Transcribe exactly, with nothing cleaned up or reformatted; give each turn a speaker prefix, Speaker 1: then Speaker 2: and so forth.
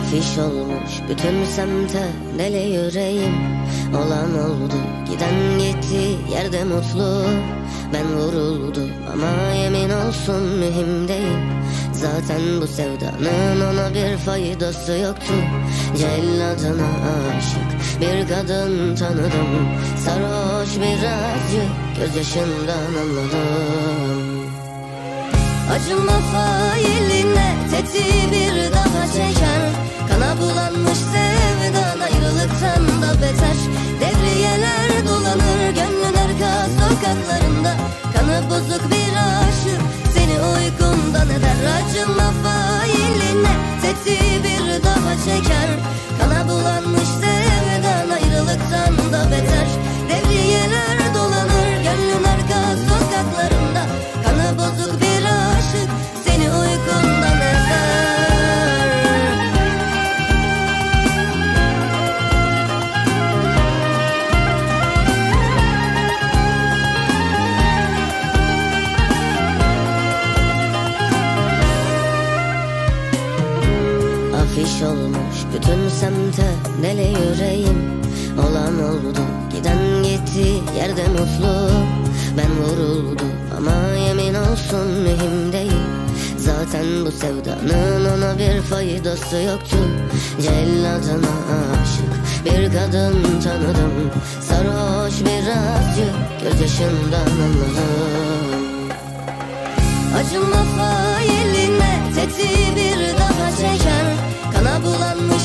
Speaker 1: Afiş olmuş bütün semte deli yüreğim. Olan oldu, giden gitti, yerde mutlu. Ben vuruldum ama yemin olsun mühim değil. Zaten bu sevdanın ona bir faydası yoktu. Celladına aşık bir kadın tanıdım. Sarhoş birazcık gözyaşından anladım. Acıma failine tetiği bir daha çeker. Kana bulanmış sevdan ayrılıktan da beter. Devriyeler dolanır gönlün arka sokaklarında. Kanı bozuk bir aşık seni uykundan eder. Acıma failine tetiği bir daha çeker. Kana bulanmış sevdan ayrılıktan da beter. Devriyeler dolanır gönlün arka sokaklarında. Kanı bozuk bir aşık seni uykundan eder. Afiş olmuş bütün semte deli yüreğim. Olan oldu, giden gitti, yerde mutlu. Ben vuruldum ama yemin olsun mühim değil. Zaten bu sevdanın ona bir faydası yoktu. Celladına aşık bir kadın tanıdım. Sarhoş birazcık gözyaşından anladım. Acıma failine tetiği bir daha çeker. Kana bulanmış